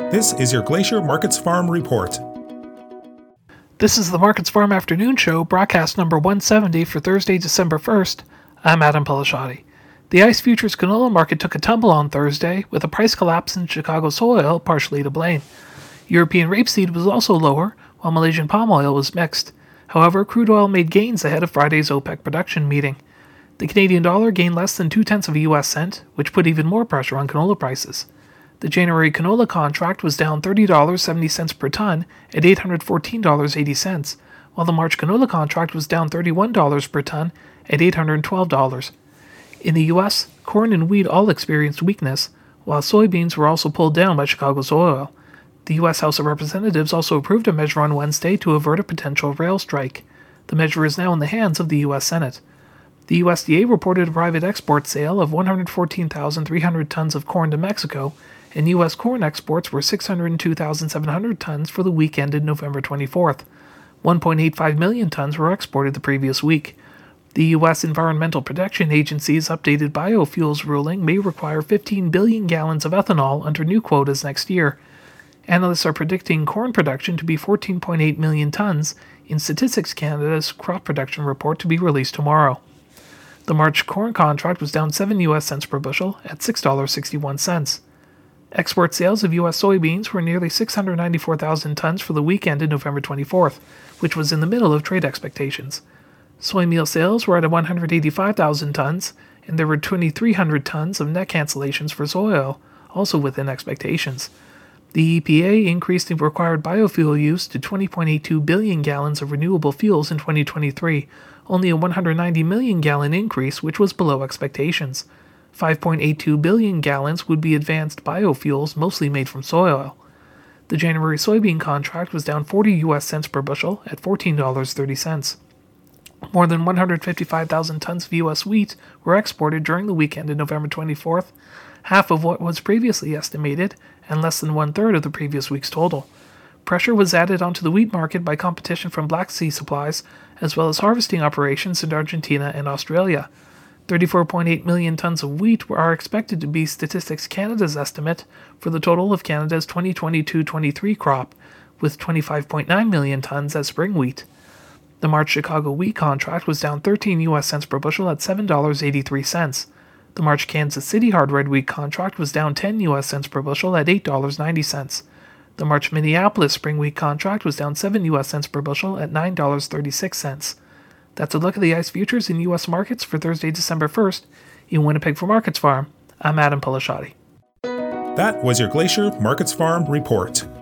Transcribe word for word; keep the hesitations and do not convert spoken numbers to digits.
This is your Glacier Markets Farm Report. This is the Markets Farm Afternoon Show, broadcast number one seventy for Thursday, December first. I'm Adam Pelashati. The ICE futures canola market took a tumble on Thursday, with a price collapse in Chicago soy oil partially to blame. European rapeseed was also lower, while Malaysian palm oil was mixed. However, crude oil made gains ahead of Friday's OPEC production meeting. The Canadian dollar gained less than two-tenths of a U S cent, which put even more pressure on canola prices. The January canola contract was down thirty dollars and seventy cents per ton at eight hundred fourteen dollars and eighty cents, while the March canola contract was down thirty-one dollars per ton at eight hundred twelve dollars. In the U S, corn and wheat all experienced weakness, while soybeans were also pulled down by Chicago soy oil. The U S House of Representatives also approved a measure on Wednesday to avert a potential rail strike. The measure is now in the hands of the U S Senate. The U S D A reported a private export sale of one hundred fourteen thousand three hundred tons of corn to Mexico, and U S corn exports were six hundred two thousand seven hundred tons for the week ended November twenty-fourth. one point eight five million tons were exported the previous week. The U S Environmental Protection Agency's updated biofuels ruling may require fifteen billion gallons of ethanol under new quotas next year. Analysts are predicting corn production to be fourteen point eight million tons in Statistics Canada's crop production report to be released tomorrow. The March corn contract was down seven U S cents per bushel at six dollars and sixty-one cents. Export sales of U S soybeans were nearly six hundred ninety-four thousand tons for the week ended November twenty-fourth, which was in the middle of trade expectations. Soy meal sales were at one hundred eighty-five thousand tons, and there were two thousand three hundred tons of net cancellations for soy oil, also within expectations. The E P A increased the required biofuel use to twenty point eight two billion gallons of renewable fuels in twenty twenty-three, only a one hundred ninety million gallon increase, which was below expectations. five point eight two billion gallons would be advanced biofuels, mostly made from soy oil. The January soybean contract was down forty U S cents per bushel at fourteen dollars and thirty cents. More than one hundred fifty-five thousand tons of U S wheat were exported during the week ended November twenty-fourth, half of what was previously estimated, and less than one-third of the previous week's total. Pressure was added onto the wheat market by competition from Black Sea supplies, as well as harvesting operations in Argentina and Australia. thirty-four point eight million tons of wheat are expected to be Statistics Canada's estimate for the total of Canada's twenty twenty-two twenty-three crop, with twenty-five point nine million tons as spring wheat. The March Chicago wheat contract was down thirteen U S cents per bushel at seven dollars and eighty-three cents. The March Kansas City hard red wheat contract was down ten U S cents per bushel at eight dollars and ninety cents. The March Minneapolis spring wheat contract was down seven U S cents per bushel at nine dollars and thirty-six cents. That's a look at the ICE futures in U S markets for Thursday, December first. In Winnipeg for Markets Farm, I'm Adam Pelashati. That was your Glacier Markets Farm Report.